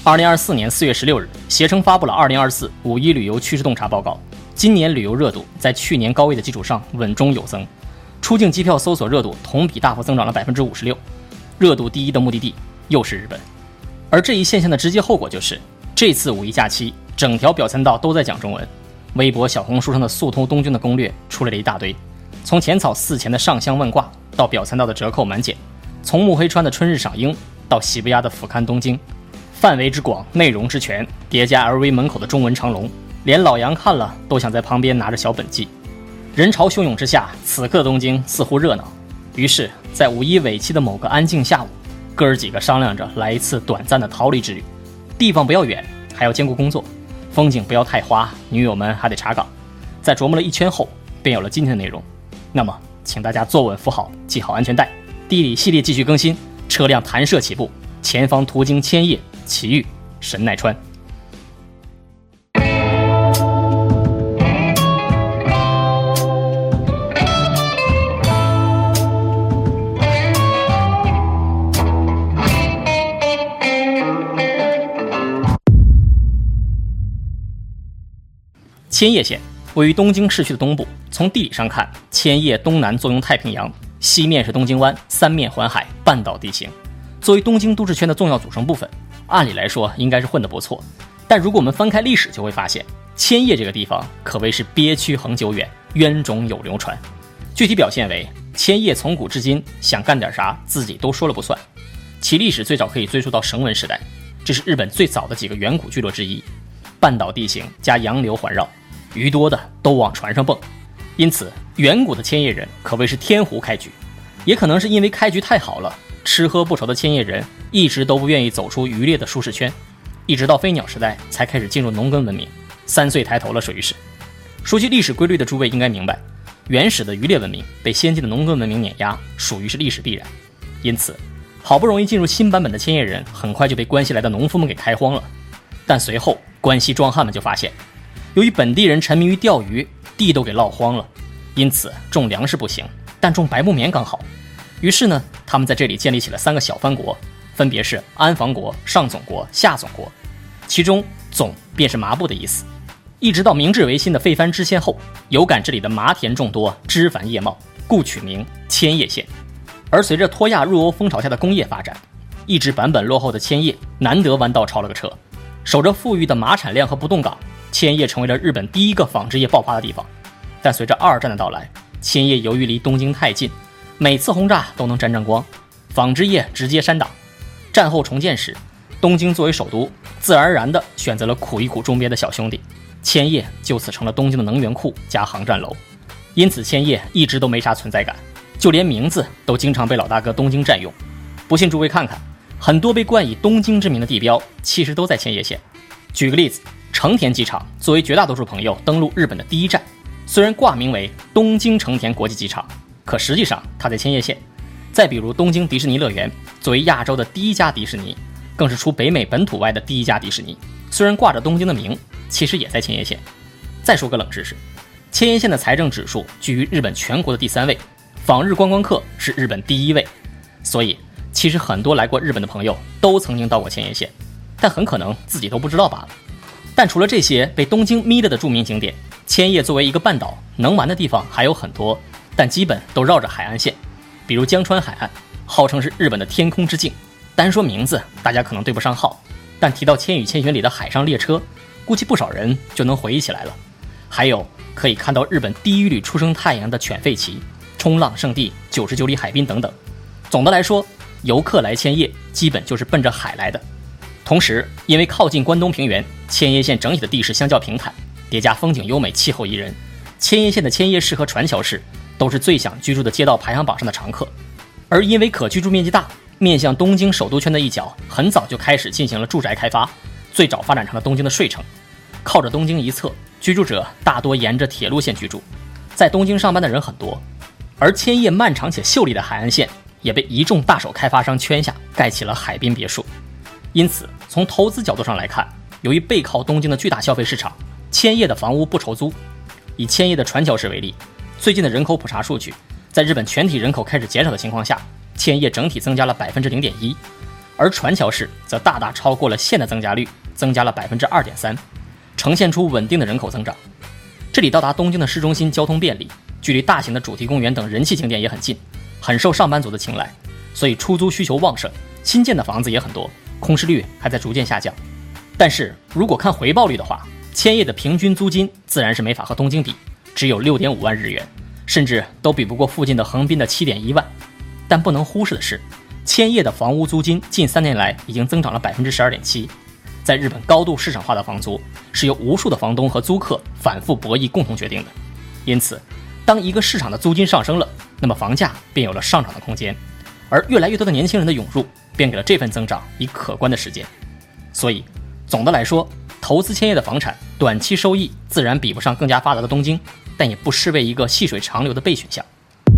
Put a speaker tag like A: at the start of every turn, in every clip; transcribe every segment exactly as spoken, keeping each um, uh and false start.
A: 二零二四年四月十六日，携程发布了二零二四五一旅游趋势洞察报告。今年旅游热度在去年高位的基础上稳中有增，出境机票搜索热度同比大幅增长了 百分之五十六， 热度第一的目的地又是日本。而这一现象的直接后果就是，这次五一假期整条表参道都在讲中文，微博小红书上的速通东京的攻略出来了一大堆，从浅草寺前的上香问卦到表参道的折扣满减，从目黑川的春日赏樱到喜布亚的俯瞰东京，范围之广，内容之全，叠加 L V 门口的中文长龙，连老杨看了都想在旁边拿着小本记。人潮汹涌之下，此刻的东京似乎热闹。于是在五一尾期的某个安静下午，哥儿几个商量着来一次短暂的逃离之旅，地方不要远，还要兼顾工作，风景不要太花，女友们还得查岗。在琢磨了一圈后，便有了今天的内容。那么请大家坐稳扶好，系好安全带，地理系列继续更新，车辆弹射起步，前方途经千叶、埼玉、神奈川。千叶县位于东京市区的东部，从地理上看，千叶东南坐拥太平洋，西面是东京湾，三面环海，半岛地形。作为东京都市圈的重要组成部分，按理来说应该是混得不错。但如果我们翻开历史，就会发现千叶这个地方可谓是憋屈恒久远，冤种有流传。具体表现为，千叶从古至今想干点啥自己都说了不算。其历史最早可以追溯到绳文时代，这是日本最早的几个远古聚落之一。半岛地形加洋流环绕，鱼多的都往船上蹦，因此远古的千叶人可谓是天胡开局。也可能是因为开局太好了，吃喝不愁的千叶人一直都不愿意走出渔猎的舒适圈，一直到飞鸟时代才开始进入农耕文明，三岁抬头了，属于是。熟悉历史规律的诸位应该明白，原始的渔猎文明被先进的农耕文明碾压，属于是历史必然。因此好不容易进入新版本的千叶人很快就被关西来的农夫们给开荒了。但随后关西壮汉们就发现，由于本地人沉迷于钓鱼，地都给涝荒了，因此种粮食不行，但种白木棉刚好。于是呢，他们在这里建立起了三个小藩国，分别是安房国、上总国、下总国，其中总便是麻布的意思。一直到明治维新的废藩置县后，有感这里的麻田众多，枝繁叶茂，故取名千叶县。而随着脱亚入欧风潮下的工业发展，一直版本落后的千叶难得弯道超了个车，守着富裕的麻产量和不动港，千叶成为了日本第一个纺织业爆发的地方。但随着二战的到来，千叶由于离东京太近，每次轰炸都能沾沾光，纺织业直接删档。战后重建时，东京作为首都，自然而然地选择了苦一苦中边的小兄弟，千叶就此成了东京的能源库加航站楼。因此千叶一直都没啥存在感，就连名字都经常被老大哥东京占用。不信诸位看看，很多被冠以东京之名的地标其实都在千叶县。举个例子，成田机场作为绝大多数朋友登陆日本的第一站，虽然挂名为东京成田国际机场，可实际上它在千叶县。再比如东京迪士尼乐园，作为亚洲的第一家迪士尼，更是除北美本土外的第一家迪士尼，虽然挂着东京的名，其实也在千叶县。再说个冷知识，千叶县的财政指数居于日本全国的第三位，访日观光客是日本第一位。所以其实很多来过日本的朋友都曾经到过千叶县，但很可能自己都不知道罢了。但除了这些被东京眯着的著名景点，千叶作为一个半岛，能玩的地方还有很多，但基本都绕着海岸线。比如江川海岸，号称是日本的天空之镜，单说名字大家可能对不上号，但提到《千与千寻》里的海上列车，估计不少人就能回忆起来了。还有可以看到日本第一缕出生太阳的犬吠旗、冲浪圣地九十九里海滨等等。总的来说，游客来千叶基本就是奔着海来的。同时因为靠近关东平原，千叶县整体的地势相较平坦，叠加风景优美，气候宜人，千叶县的千叶市和船桥市都是最想居住的街道排行榜上的常客。而因为可居住面积大，面向东京首都圈的一角很早就开始进行了住宅开发，最早发展成了东京的睡城。靠着东京一侧，居住者大多沿着铁路线居住，在东京上班的人很多。而千叶漫长且秀丽的海岸线也被一众大手开发商圈下，盖起了海滨别墅。因此从投资角度上来看，由于背靠东京的巨大消费市场，千叶的房屋不愁租。以千叶的船桥市为例，最近的人口普查数据，在日本全体人口开始减少的情况下，千叶整体增加了 百分之零点一。 而船桥市则大大超过了县的增加率，增加了 百分之二点三， 呈现出稳定的人口增长。这里到达东京的市中心交通便利，距离大型的主题公园等人气景点也很近，很受上班族的青睐，所以出租需求旺盛，新建的房子也很多，空室率还在逐渐下降。但是如果看回报率的话，千叶的平均租金自然是没法和东京比，只有 六点五万日元，甚至都比不过附近的横滨的 七点一万。但不能忽视的是，千叶的房屋租金近三年来已经增长了 百分之十二点七。 在日本高度市场化的房租是由无数的房东和租客反复博弈共同决定的，因此当一个市场的租金上升了，那么房价便有了上涨的空间，而越来越多的年轻人的涌入便给了这份增长以可观的时间。所以总的来说，投资千叶的房产短期收益自然比不上更加发达的东京，但也不失为一个细水长流的备选项。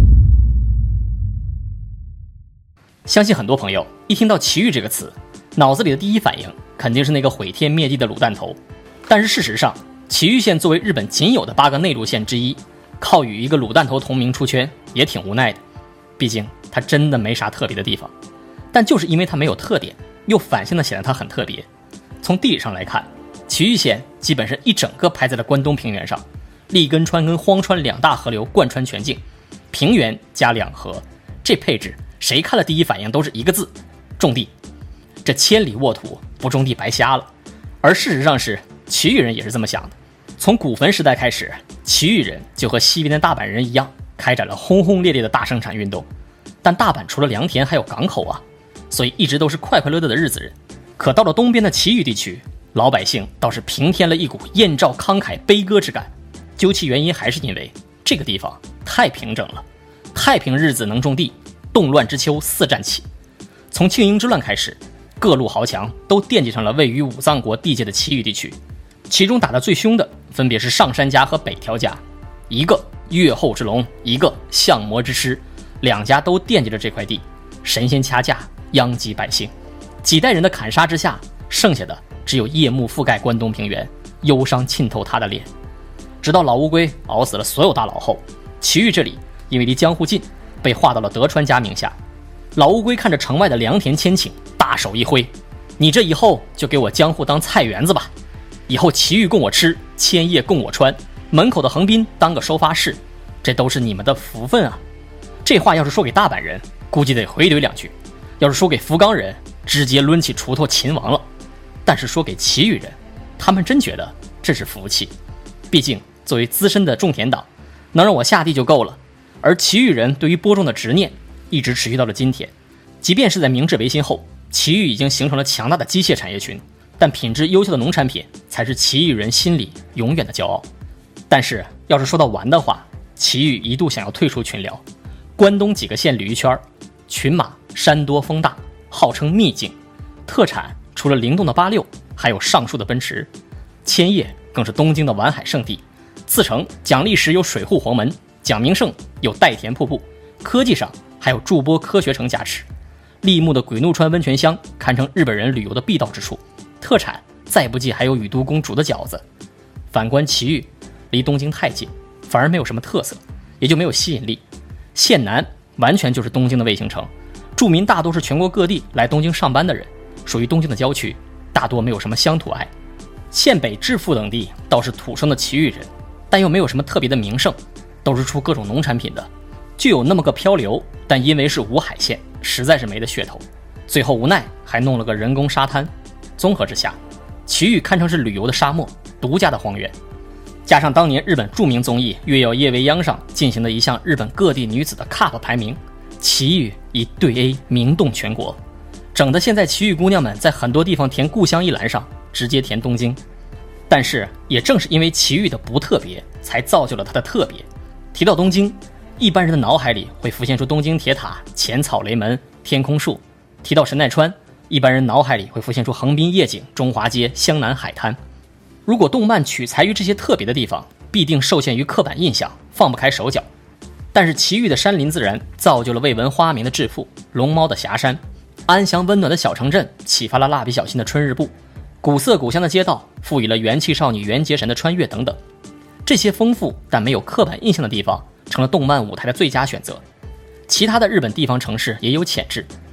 A: 相信很多朋友一听到埼玉这个词，脑子里的第一反应肯定是那个毁天灭地的卤蛋头。但是事实上，埼玉县作为日本仅有的八个内陆县之一，靠与一个卤蛋头同名出圈也挺无奈的，毕竟它真的没啥特别的地方。但就是因为它没有特点，又反向的显得它很特别。从地理上来看，埼玉县基本上一整个排在了关东平原上，立根川跟荒川两大河流贯穿全境，平原加两河，这配置谁看了第一反应都是一个字：种地。这千里沃土，不种地白瞎了。而事实上是埼玉人也是这么想的。从古坟时代开始，埼玉人就和西边的大阪人一样，开展了轰轰烈烈的大生产运动。但大阪除了良田还有港口啊，所以一直都是快快乐乐的日子人。可到了东边的埼玉地区，老百姓倒是平添了一股燕赵慷慨悲歌之感。究其原因，还是因为这个地方太平整了，太平日子能种地，动乱之秋四战起。从庆应之乱开始，各路豪强都惦记上了位于武藏国地界的埼玉地区，其中打得最凶的分别是上杉家和北条家，一个越后之龙，一个相魔之师，两家都惦记着这块地，神仙掐架，殃及百姓。几代人的砍杀之下，剩下的只有夜幕覆盖关东平原，忧伤浸透他的脸。直到老乌龟熬死了所有大佬后，埼玉这里因为离江户近，被划到了德川家名下。老乌龟看着城外的良田千顷，大手一挥：“你这以后就给我江户当菜园子吧，以后埼玉供我吃，千叶供我穿，门口的横滨当个收发室，这都是你们的福分啊！”这话要是说给大阪人，估计得回怼两句；要是说给福冈人，直接抡起锄头擒王了。但是说给埼玉人，他们真觉得这是福气。毕竟作为资深的种田党，能让我下地就够了。而埼玉人对于播种的执念一直持续到了今天。即便是在明治维新后，埼玉已经形成了强大的机械产业群，但品质优秀的农产品才是埼玉人心里永远的骄傲。但是要是说到玩的话，埼玉一度想要退出群聊。关东几个县旅游圈，群马山多风大，号称秘境，特产除了灵动的八六，还有上述的奔驰。千叶更是东京的玩海圣地，次城讲历史有水户黄门，讲名胜有代田瀑布，科技上还有筑波科学城加持。立木的鬼怒川温泉乡堪称日本人旅游的必到之处，特产再不济还有宇都宫煮的饺子。反观埼玉，离东京太近，反而没有什么特色，也就没有吸引力。县南完全就是东京的卫星城，住民大多是全国各地来东京上班的人，属于东京的郊区，大多没有什么乡土爱。县北致富等地倒是土生的埼玉人，但又没有什么特别的名胜，都是出各种农产品的，就有那么个漂流，但因为是无海县，实在是没得噱头，最后无奈还弄了个人工沙滩。综合之下，埼玉堪称是旅游的沙漠，独家的荒原。加上当年日本著名综艺《月曜夜未央》上进行的一项日本各地女子的 C U P 排名，埼玉以对 A 名动全国，整得现在埼玉姑娘们在很多地方填故乡一栏上直接填东京。但是也正是因为埼玉的不特别，才造就了它的特别。提到东京，一般人的脑海里会浮现出东京铁塔、浅草雷门、天空树；提到神奈川，一般人脑海里会浮现出横滨夜景、中华街、湘南海滩。如果动漫取材于这些特别的地方，必定受限于刻板印象，放不开手脚。但是埼玉的山林自然造就了未闻花名的致富、龙猫的霞山，安详温暖的小城镇启发了蜡笔小新的春日部，古色古香的街道赋予了元气少女元节神的穿越等等。这些丰富但没有刻板印象的地方成了动漫舞台的最佳选择。其他的日本地方城市也有潜质，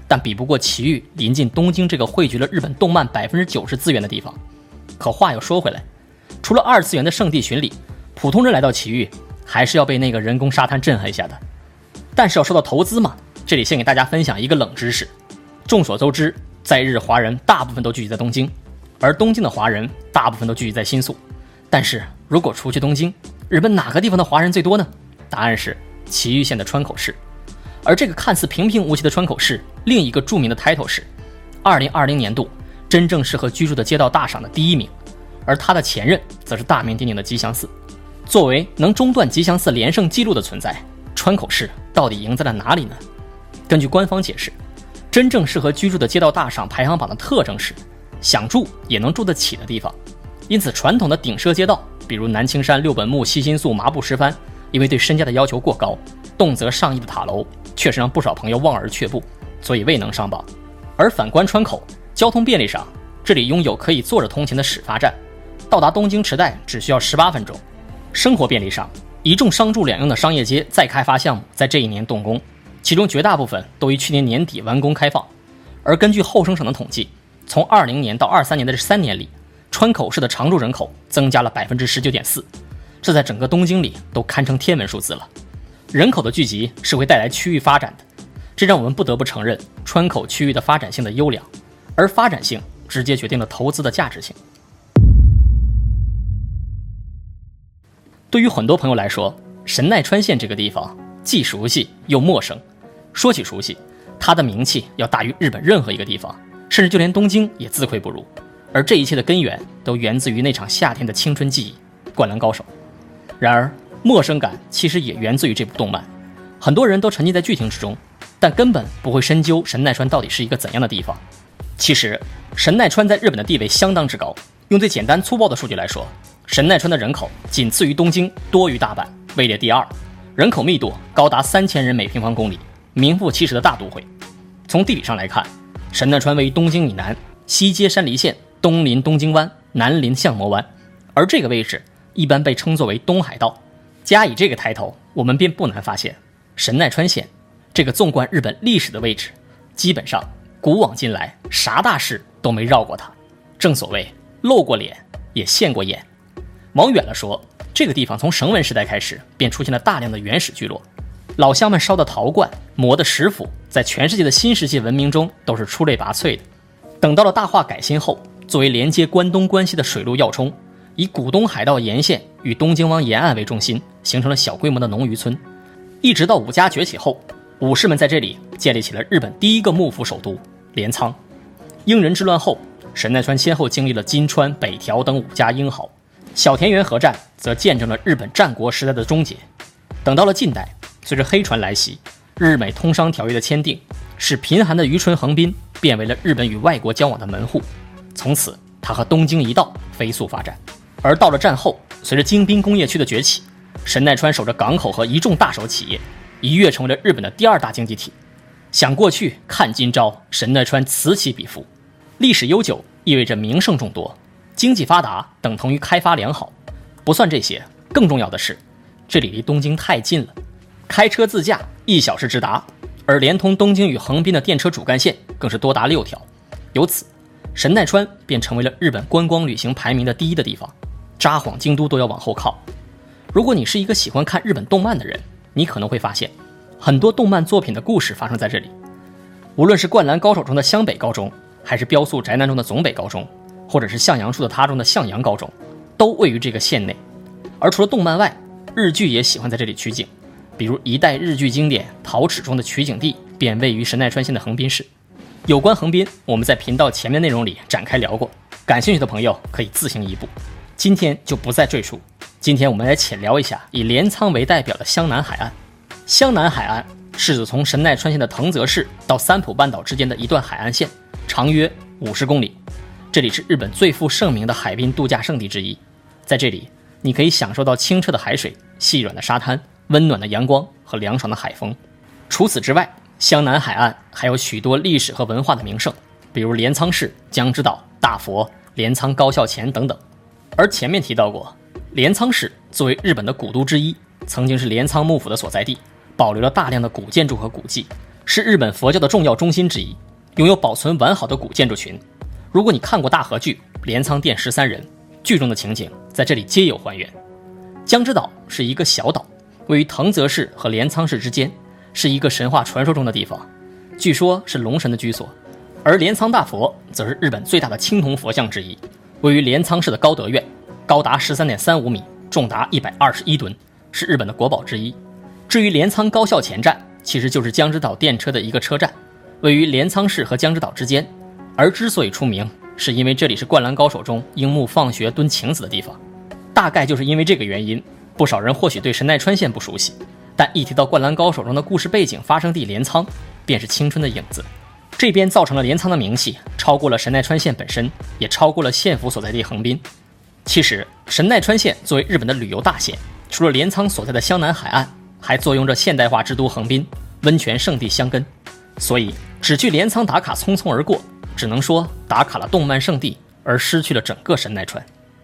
A: 但比不过埼玉临近东京这个汇聚了日本动漫 百分之九十 资源的地方。可话又说回来，除了二次元的圣地巡礼，普通人来到埼玉还是要被那个人工沙滩震撼一下的。但是要说到投资嘛，这里先给大家分享一个冷知识。众所周知，在日华人大部分都聚集在东京，而东京的华人大部分都聚集在新宿。但是如果除去东京，日本哪个地方的华人最多呢？答案是埼玉县的川口市。而这个看似平平无奇的川口市，另一个著名的 title 是二零二零年度真正适合居住的街道大赏的第一名，而他的前任则是大名鼎鼎的吉祥寺。作为能中断吉祥寺连胜纪录的存在，川口市到底赢在了哪里呢？根据官方解释，真正适合居住的街道大赏排行榜的特征是想住也能住得起的地方。因此传统的顶奢街道，比如南青山、六本木、西新宿、麻布十番，因为对身价的要求过高，动辄上亿的塔楼确实让不少朋友望而却步，所以未能上榜。而反观川口，交通便利上，这里拥有可以坐着通勤的始发站，到达东京池袋只需要十八分钟。生活便利上，一众商住两用的商业街再开发项目在这一年动工，其中绝大部分都于去年年底完工开放。而根据后生省的统计，从二零年到二三年的这三年里，川口市的常住人口增加了 百分之十九点四， 这在整个东京里都堪称天文数字了。人口的聚集是会带来区域发展的，这让我们不得不承认川口区域的发展性的优良，而发展性直接决定了投资的价值性。对于很多朋友来说，神奈川县这个地方既熟悉又陌生。说起熟悉，它的名气要大于日本任何一个地方，甚至就连东京也自愧不如。而这一切的根源都源自于那场夏天的青春记忆——灌篮高手。然而陌生感其实也源自于这部动漫，很多人都沉浸在剧情之中，但根本不会深究神奈川到底是一个怎样的地方。其实神奈川在日本的地位相当之高，用最简单粗暴的数据来说，神奈川的人口仅次于东京，多于大阪，位列第二，人口密度高达三千人每平方公里，名副其实的大都会。从地理上来看，神奈川位于东京以南，西接山梨县，东临东京湾，南临相模湾，而这个位置一般被称作为东海道。加以这个抬头，我们便不难发现，神奈川县这个纵贯日本历史的位置，基本上古往今来啥大事都没绕过它。正所谓露过脸也现过眼。往远了说，这个地方从绳文时代开始便出现了大量的原始聚落，老乡们烧的陶罐、磨的石斧，在全世界的新石器文明中都是出类拔萃的。等到了大化改新后，作为连接关东关西的水路要冲，以古东海道沿线与东京湾沿岸为中心，形成了小规模的农渔村。一直到武家崛起后，武士们在这里建立起了日本第一个幕府首都镰仓。英人之乱后，神奈川先后经历了金川、北条等五家英豪，小田园合战则见证了日本战国时代的终结。等到了近代，随着黑船来袭，日美通商条约的签订，使贫寒的渔村横滨变为了日本与外国交往的门户，从此它和东京一道飞速发展。而到了战后，随着京滨工业区的崛起，神奈川守着港口和一众大手企业，一跃成为了日本的第二大经济体。想过去，看今朝，神奈川此起彼伏。历史悠久意味着名胜众多，经济发达等同于开发良好。不算这些，更重要的是，这里离东京太近了，开车自驾一小时直达，而连通东京与横滨的电车主干线更是多达六条。由此，神奈川便成为了日本观光旅行排名的第一的地方，札幌、京都都要往后靠。如果你是一个喜欢看日本动漫的人，你可能会发现，很多动漫作品的故事发生在这里。无论是灌篮高手中的湘北高中，还是雕塑宅男中的总北高中，或者是向阳树的他中的向阳高中，都位于这个县内。而除了动漫外，日剧也喜欢在这里取景，比如一代日剧经典《桃矢》中的取景地便位于神奈川县的横滨市。有关横滨，我们在频道前面内容里展开聊过，感兴趣的朋友可以自行移步，今天就不再赘述。今天我们来浅聊一下以镰仓为代表的湘南海岸。湘南海岸是指从神奈川县的藤泽市到三浦半岛之间的一段海岸线，长约五十公里。这里是日本最负盛名的海滨度假胜地之一，在这里你可以享受到清澈的海水、细软的沙滩、温暖的阳光和凉爽的海风。除此之外，湘南海岸还有许多历史和文化的名胜，比如镰仓市、江之岛、大佛、镰仓高校前等等。而前面提到过，镰仓市作为日本的古都之一，曾经是镰仓幕府的所在地，保留了大量的古建筑和古迹， 是日本佛教的重要中心之一，拥有保存完好的古建筑群。如果你看过大河剧《镰仓殿十三人》，剧中的情景在这里皆有还原。江之岛是一个小岛，位于藤泽市和镰仓市之间，是一个神话传说中的地方，据说是龙神的居所。而镰仓大佛则是日本最大的青铜佛像之一，位于镰仓市的高德院，高达 十三点三五米，重达一百二十一吨，是日本的国宝之一。至于镰仓高校前站，其实就是江之岛电车的一个车站，位于镰仓市和江之岛之间。而之所以出名，是因为这里是灌篮高手中樱木放学蹲晴子的地方。大概就是因为这个原因，不少人或许对神奈川县不熟悉，但一提到灌篮高手中的故事背景发生地镰仓，便是青春的影子。这边造成了镰仓的名气超过了神奈川县本身，也超过了县府所在地横滨。其实神奈川县作为日本的旅游大县，除了镰仓所在的湘南海岸，还坐拥着现代化之都横滨、温泉圣地箱根。所以只去镰仓打卡匆匆而过，只能说打卡了动漫圣地，而失去了整个神奈川。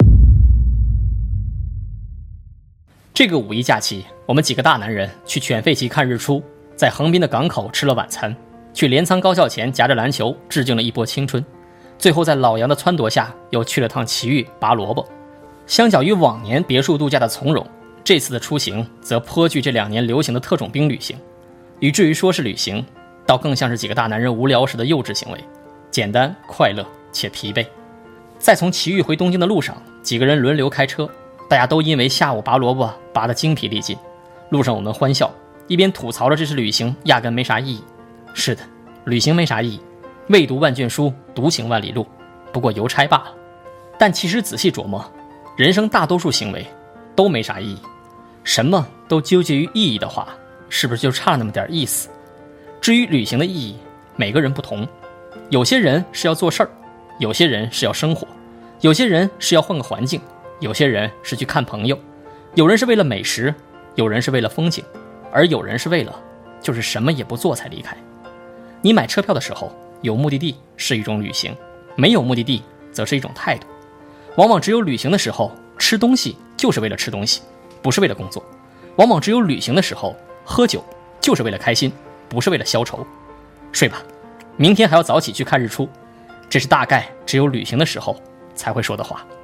A: 这个五一假期，我们几个大男人去犬吠崎看日出，在横滨的港口吃了晚餐，去镰仓高校前夹着篮球致敬了一波青春，最后在老杨的撺掇下又去了趟埼玉拔萝卜。相较于往年别墅度假的从容，这次的出行则颇具这两年流行的特种兵旅行，以至于说是旅行，倒更像是几个大男人无聊时的幼稚行为，简单快乐且疲惫。在从埼玉回东京的路上，几个人轮流开车，大家都因为下午拔萝卜拔得精疲力尽。路上我们欢笑，一边吐槽着这次旅行压根没啥意义。是的，旅行没啥意义，未读万卷书，独行万里路，不过邮差罢了。但其实仔细琢磨，人生大多数行为都没啥意义，什么都纠结于意义的话，是不是就差那么点意思？至于旅行的意义，每个人不同，有些人是要做事儿，有些人是要生活，有些人是要换个环境，有些人是去看朋友，有人是为了美食，有人是为了风景，而有人是为了就是什么也不做才离开。你买车票的时候，有目的地是一种旅行，没有目的地则是一种态度。往往只有旅行的时候，吃东西就是为了吃东西，不是为了工作。往往只有旅行的时候，喝酒就是为了开心，不是为了消愁。睡吧，明天还要早起去看日出，这是大概只有旅行的时候才会说的话。